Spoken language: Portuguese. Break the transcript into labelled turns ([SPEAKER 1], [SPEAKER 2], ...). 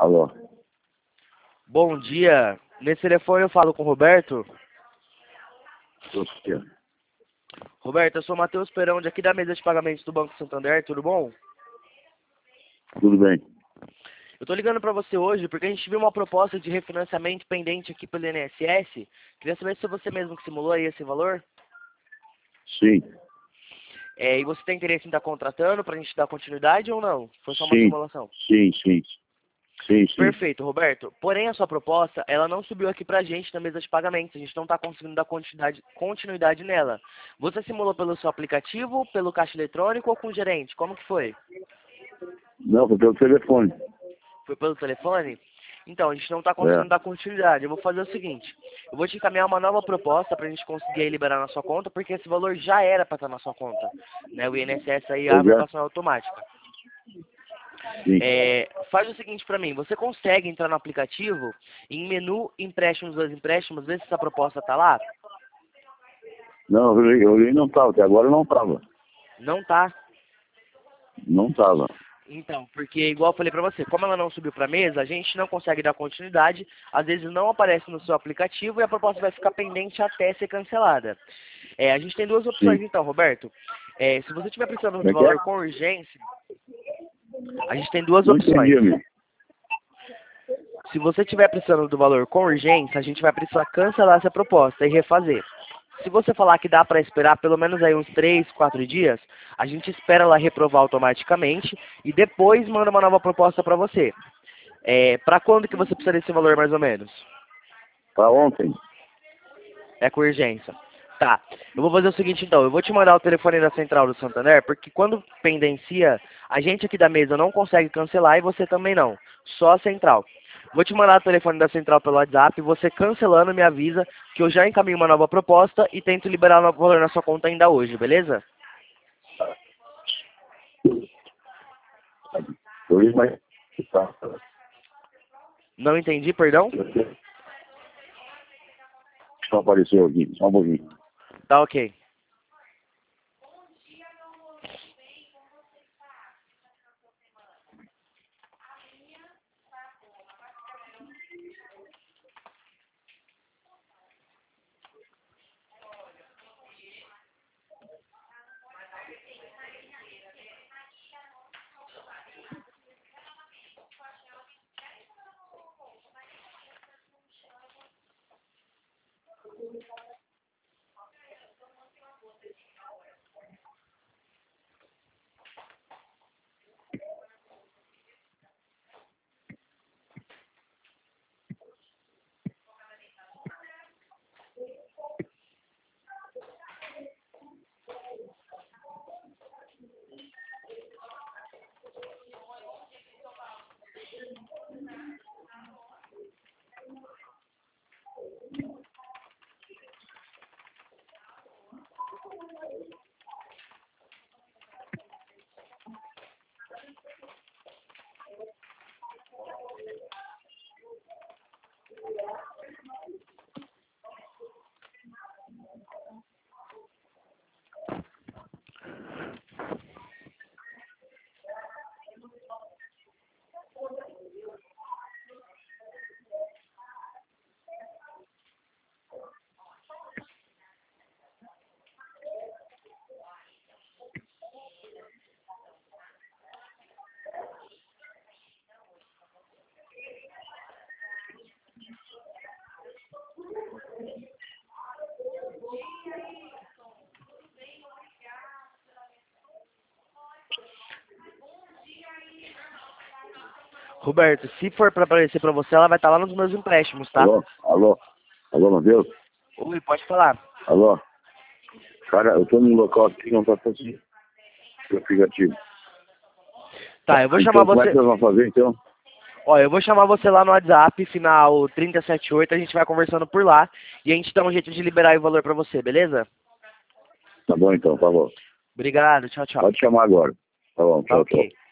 [SPEAKER 1] Alô?
[SPEAKER 2] Bom dia. Nesse telefone eu falo com o Roberto.
[SPEAKER 1] Você.
[SPEAKER 2] Roberto, eu sou o Matheus Perão, aqui da mesa de pagamentos do Banco Santander, tudo bom?
[SPEAKER 1] Tudo bem?
[SPEAKER 2] Eu tô ligando pra você hoje porque a gente viu uma proposta de refinanciamento pendente aqui pelo INSS. Queria saber se foi você mesmo que simulou aí esse valor.
[SPEAKER 1] Sim.
[SPEAKER 2] E você tem interesse em estar contratando pra gente dar continuidade ou não? Foi só uma
[SPEAKER 1] Sim.
[SPEAKER 2] simulação?
[SPEAKER 1] Sim, sim. Sim, sim.
[SPEAKER 2] Perfeito, Roberto. Porém, a sua proposta, ela não subiu aqui pra gente na mesa de pagamentos. A gente não tá conseguindo dar continuidade nela. Você simulou pelo seu aplicativo, pelo caixa eletrônico ou com o gerente? Como que foi?
[SPEAKER 1] Não, foi pelo telefone.
[SPEAKER 2] Foi pelo telefone? Então, a gente não está
[SPEAKER 1] É.
[SPEAKER 2] conseguindo dar continuidade. Eu vou fazer o seguinte. Eu vou te encaminhar uma nova proposta para a gente conseguir aí liberar na sua conta, porque esse valor já era para estar na sua conta. Né? O INSS aí
[SPEAKER 1] Pois
[SPEAKER 2] abre a
[SPEAKER 1] é.
[SPEAKER 2] passagem automática.
[SPEAKER 1] Sim.
[SPEAKER 2] Faz o seguinte para mim. Você consegue entrar no aplicativo, em menu empréstimos, dois empréstimos, ver se essa proposta está lá?
[SPEAKER 1] Não, eu olhei e não estava. Até agora não estava.
[SPEAKER 2] Não tá.
[SPEAKER 1] Não estava.
[SPEAKER 2] Então, porque igual eu falei pra você, como ela não subiu pra mesa, a gente não consegue dar continuidade, às vezes não aparece no seu aplicativo e a proposta vai ficar pendente até ser cancelada. A gente tem duas opções
[SPEAKER 1] Sim.
[SPEAKER 2] então, Roberto. Se você estiver precisando
[SPEAKER 1] Como
[SPEAKER 2] do
[SPEAKER 1] é que é?
[SPEAKER 2] valor com urgência, a gente tem duas
[SPEAKER 1] Não
[SPEAKER 2] opções.
[SPEAKER 1] entendi, amigo.
[SPEAKER 2] Se você estiver precisando do valor com urgência, a gente vai precisar cancelar essa proposta e refazer. Se você falar que dá para esperar pelo menos aí uns 3, 4 dias, a gente espera ela reprovar automaticamente e depois manda uma nova proposta para você. Para quando que você precisa desse valor mais ou menos?
[SPEAKER 1] Para ontem.
[SPEAKER 2] É com urgência. Tá. Eu vou fazer o seguinte então, eu vou te mandar o telefone da central do Santander, porque quando pendencia, a gente aqui da mesa não consegue cancelar e você também não. Só a central. Vou te mandar o telefone da central pelo WhatsApp, você cancelando me avisa que eu já encaminho uma nova proposta e tento liberar o valor na sua conta ainda hoje, beleza?
[SPEAKER 1] Eu li mais. Tá.
[SPEAKER 2] Não entendi, perdão?
[SPEAKER 1] Só apareceu aqui. Só um pouquinho.
[SPEAKER 2] Tá ok. Roberto, se for para aparecer para você, ela vai estar lá nos meus empréstimos, tá?
[SPEAKER 1] Alô? Alô? Alô, Matheus?
[SPEAKER 2] Oi, pode falar.
[SPEAKER 1] Alô? Cara, eu tô num local aqui que não tá fazendo o aplicativo.
[SPEAKER 2] Tá, eu vou chamar
[SPEAKER 1] Então, como é que
[SPEAKER 2] você.
[SPEAKER 1] nós vamos fazer, então?
[SPEAKER 2] Ó, eu vou chamar você lá no WhatsApp, final 378, a gente vai conversando por lá e a gente dá um jeito de liberar o valor pra você, beleza?
[SPEAKER 1] Tá bom, então. Tá bom.
[SPEAKER 2] Obrigado, tchau, tchau.
[SPEAKER 1] Pode chamar agora. Tá bom.
[SPEAKER 2] Tá
[SPEAKER 1] Tchau, tchau.
[SPEAKER 2] ok.